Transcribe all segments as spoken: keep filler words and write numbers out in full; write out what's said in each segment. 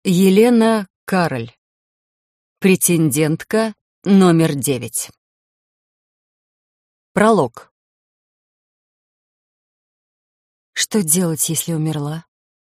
Елена Кароль. Претендентка номер девять. Пролог. Что делать, если умерла?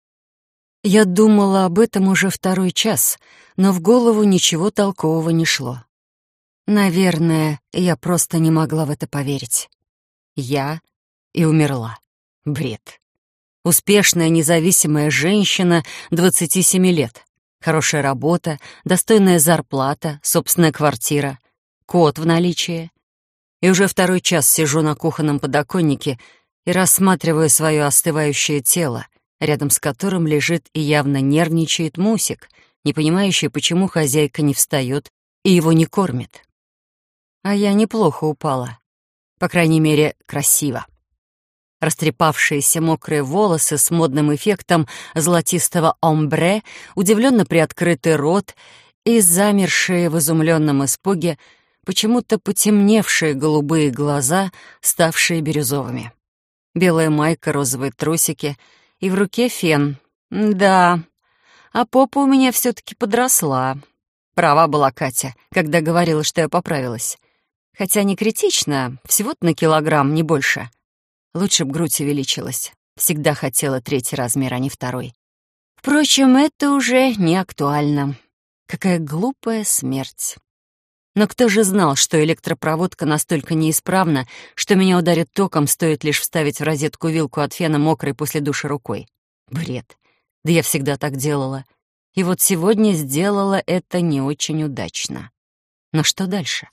Я думала об этом уже второй час, но в голову ничего толкового не шло. Наверное, я просто не могла в это поверить. Я и умерла. Бред. Успешная независимая женщина двадцати семи лет. Хорошая работа, достойная зарплата, собственная квартира, кот в наличии. И уже второй час сижу на кухонном подоконнике и рассматриваю свое остывающее тело, рядом с которым лежит и явно нервничает Мусик, не понимающий, почему хозяйка не встает и его не кормит. А я неплохо упала. По крайней мере, красиво. Растрепавшиеся мокрые волосы с модным эффектом золотистого омбре, удивленно приоткрытый рот и замершие в изумленном испуге почему-то потемневшие голубые глаза, ставшие бирюзовыми. Белая майка, розовые трусики и в руке фен. Да, а попа у меня все-таки подросла. Права была Катя, когда говорила, что я поправилась. Хотя не критично, всего-то на килограмм, не больше. Лучше б грудь увеличилась. Всегда хотела третий размер, а не второй. Впрочем, это уже не актуально. Какая глупая смерть. Но кто же знал, что электропроводка настолько неисправна, что меня ударит током, стоит лишь вставить в розетку вилку от фена мокрой после душа рукой? Бред. Да я всегда так делала. И вот сегодня сделала это не очень удачно. Но что дальше?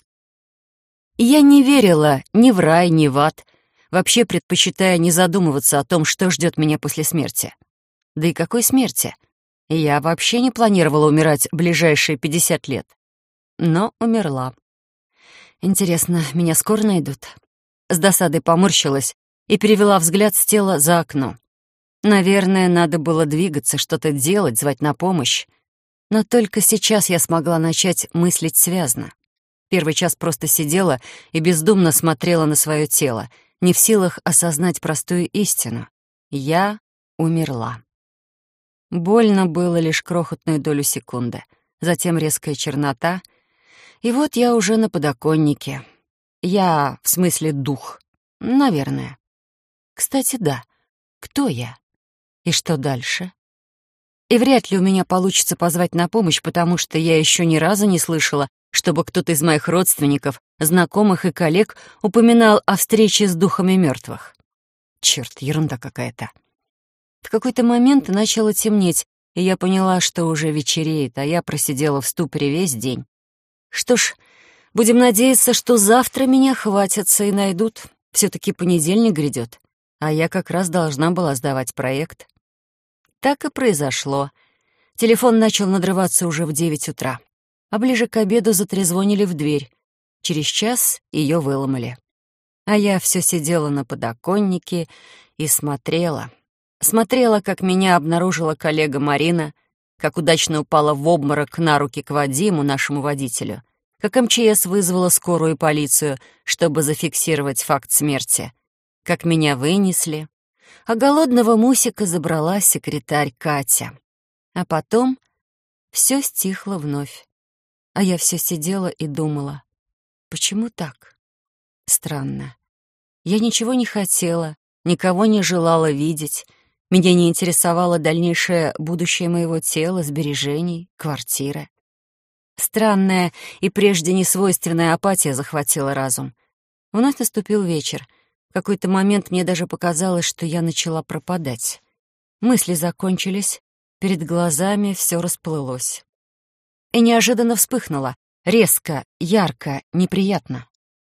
Я не верила ни в рай, ни в ад, вообще предпочитая не задумываться о том, что ждет меня после смерти. Да и какой смерти? Я вообще не планировала умирать ближайшие пятьдесят лет. Но умерла. Интересно, меня скоро найдут? С досадой поморщилась и перевела взгляд с тела за окно. Наверное, надо было двигаться, что-то делать, звать на помощь. Но только сейчас я смогла начать мыслить связно. Первый час просто сидела и бездумно смотрела на свое тело, не в силах осознать простую истину. Я умерла. Больно было лишь крохотную долю секунды, затем резкая чернота, и вот я уже на подоконнике. Я, в смысле, дух. Наверное. Кстати, да. Кто я? И что дальше? И вряд ли у меня получится позвать на помощь, потому что я еще ни разу не слышала, чтобы кто-то из моих родственников, знакомых и коллег упоминал о встрече с духами мертвых. Черт, ерунда какая-то. В какой-то момент начало темнеть, и я поняла, что уже вечереет, а я просидела в ступоре весь день. Что ж, будем надеяться, что завтра меня хватятся и найдут. Все-таки понедельник грядет, а я как раз должна была сдавать проект. Так и произошло. Телефон начал надрываться уже в девять утра. А ближе к обеду затрезвонили в дверь. Через час ее выломали. А я все сидела на подоконнике и смотрела. Смотрела, как меня обнаружила коллега Марина, как удачно упала в обморок на руки к Вадиму, нашему водителю, как эм че эс вызвала скорую и полицию, чтобы зафиксировать факт смерти, как меня вынесли, а голодного Мусика забрала секретарь Катя. А потом все стихло вновь. А я все сидела и думала, почему так? Странно. Я ничего не хотела, никого не желала видеть. Меня не интересовало дальнейшее будущее моего тела, сбережений, квартиры. Странная и прежде несвойственная апатия захватила разум. Вновь наступил вечер. В какой-то момент мне даже показалось, что я начала пропадать. Мысли закончились, перед глазами все расплылось. И неожиданно вспыхнуло, резко, ярко, неприятно.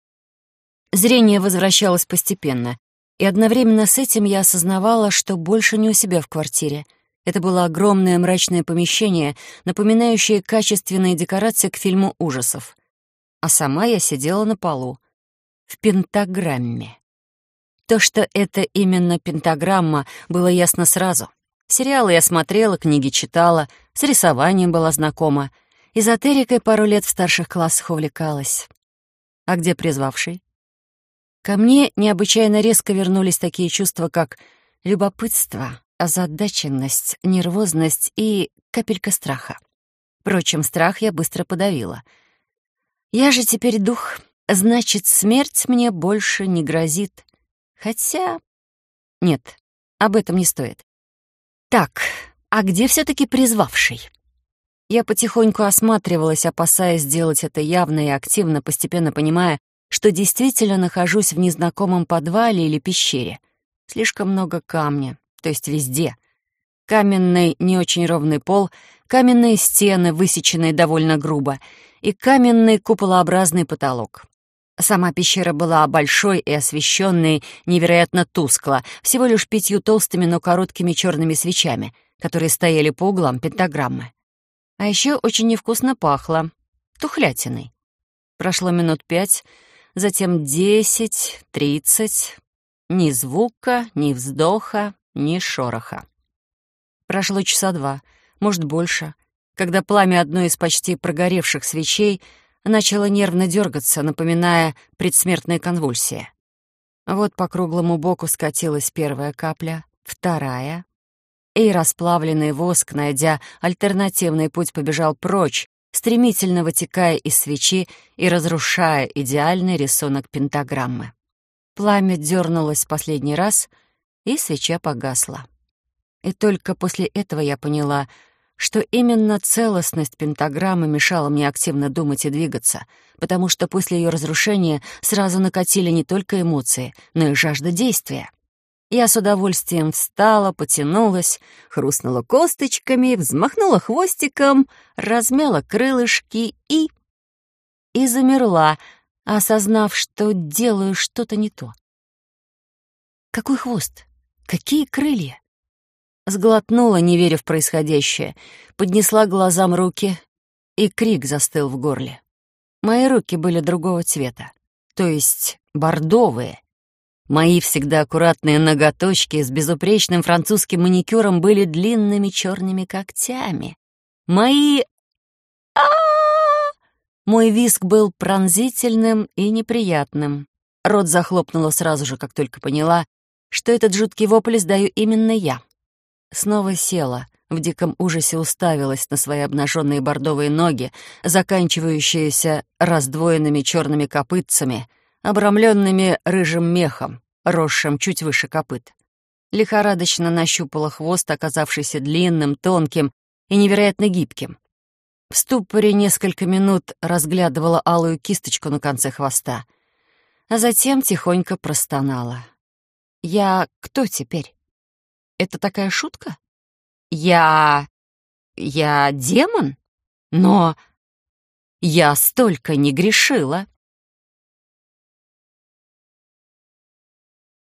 Зрение возвращалось постепенно, и одновременно с этим я осознавала, что больше не у себя в квартире. Это было огромное мрачное помещение, напоминающее качественные декорации к фильму ужасов. А сама я сидела на полу, в пентаграмме. То, что это именно пентаграмма, было ясно сразу. Сериалы я смотрела, книги читала, с рисованием была знакома. Эзотерикой пару лет в старших классах увлекалась. А где призвавший? Ко мне необычайно резко вернулись такие чувства, как любопытство, озадаченность, нервозность и капелька страха. Впрочем, страх я быстро подавила. Я же теперь дух, значит, смерть мне больше не грозит. Хотя... Нет, об этом не стоит. Так, а где все-таки призвавший? Я потихоньку осматривалась, опасаясь сделать это явно и активно, постепенно понимая, что действительно нахожусь в незнакомом подвале или пещере. Слишком много камня, то есть везде. Каменный, не очень ровный пол, каменные стены, высеченные довольно грубо, и каменный куполообразный потолок. Сама пещера была большой и освещенной невероятно тускло, всего лишь пятью толстыми, но короткими черными свечами, которые стояли по углам пентаграммы. А еще очень невкусно пахло тухлятиной. Прошло минут пять, затем десять, тридцать. Ни звука, ни вздоха, ни шороха. Прошло часа два, может, больше, когда пламя одной из почти прогоревших свечей начало нервно дергаться, напоминая предсмертные конвульсии. Вот по круглому боку скатилась первая капля, вторая, и расплавленный воск, найдя альтернативный путь, побежал прочь, стремительно вытекая из свечи и разрушая идеальный рисунок пентаграммы. Пламя дернулось последний раз, и свеча погасла. И только после этого я поняла, что именно целостность пентаграммы мешала мне активно думать и двигаться, потому что после ее разрушения сразу накатили не только эмоции, но и жажда действия. Я с удовольствием встала, потянулась, хрустнула косточками, взмахнула хвостиком, размяла крылышки и... и замерла, осознав, что делаю что-то не то. Какой хвост? Какие крылья? Сглотнула, не веря в происходящее, поднесла к глазам руки, и крик застыл в горле. Мои руки были другого цвета, то есть бордовые. Мои всегда аккуратные ноготочки с безупречным французским маникюром были длинными черными когтями. Мои... а Мой визг был пронзительным и неприятным. Рот захлопнула сразу же, как только поняла, что этот жуткий вопль издаю именно я. Снова села, в диком ужасе уставилась на свои обнаженные бордовые ноги, заканчивающиеся раздвоенными черными копытцами, обрамленными рыжим мехом, росшим чуть выше копыт. Лихорадочно нащупала хвост, оказавшийся длинным, тонким и невероятно гибким. В ступоре несколько минут разглядывала алую кисточку на конце хвоста, а затем тихонько простонала. «Я кто теперь? Это такая шутка? Я... я демон? Но я столько не грешила!»